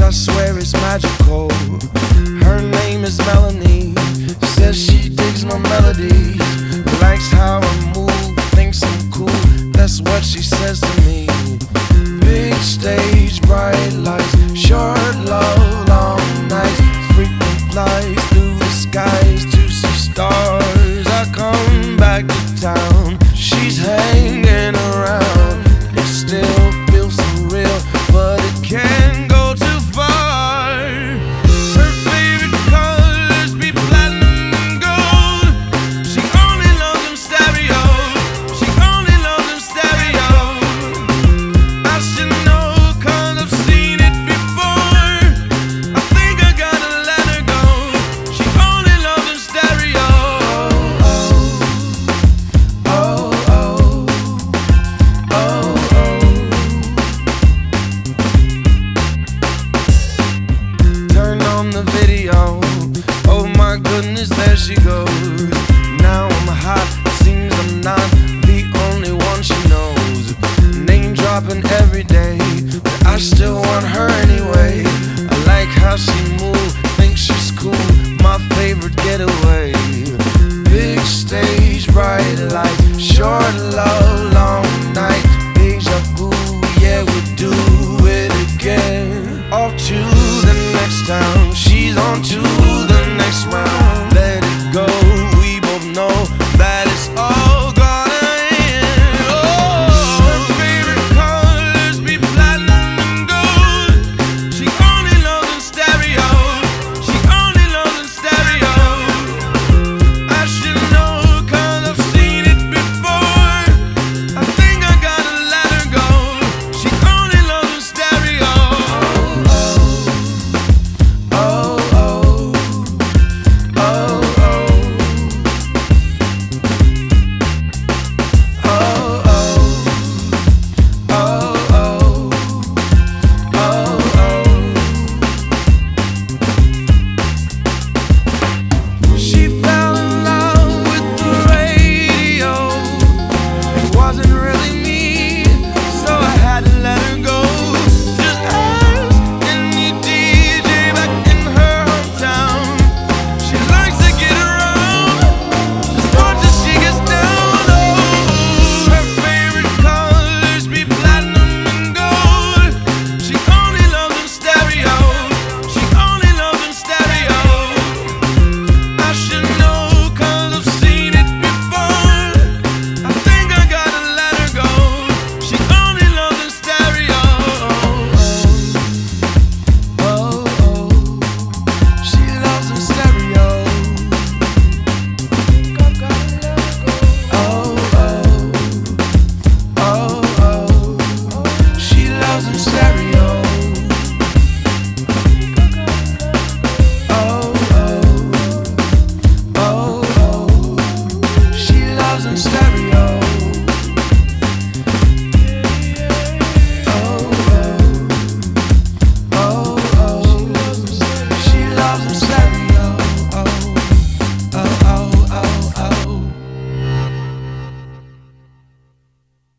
I swear it's magical. Her name is Melanie. Says she digs my melodies, likes how I move, thinks I'm cool. That's what she says to me. Big stage, bright lights, short love, long nights, frequent flights through the skies to see stars. I come back to town, she's hanging around. It still feels surreal, but it can't go too far. Her favorite colors be platinum and gold. She only loves them stereo. She only loves them stereo. I should know 'cause I've seen it before. I think I gotta let her go. She only loves them stereo. Turn on the video. Oh my goodness, there she goes. Now I'm hot, seems I'm not the only one she knows. Name dropping every day, but I still want her anyway. I like how she moves, think she's cool, my favorite getaway. Big stage, bright light, short love, long night, deja vu, yeah, we do it again. Off to the next town, she's on to the next round.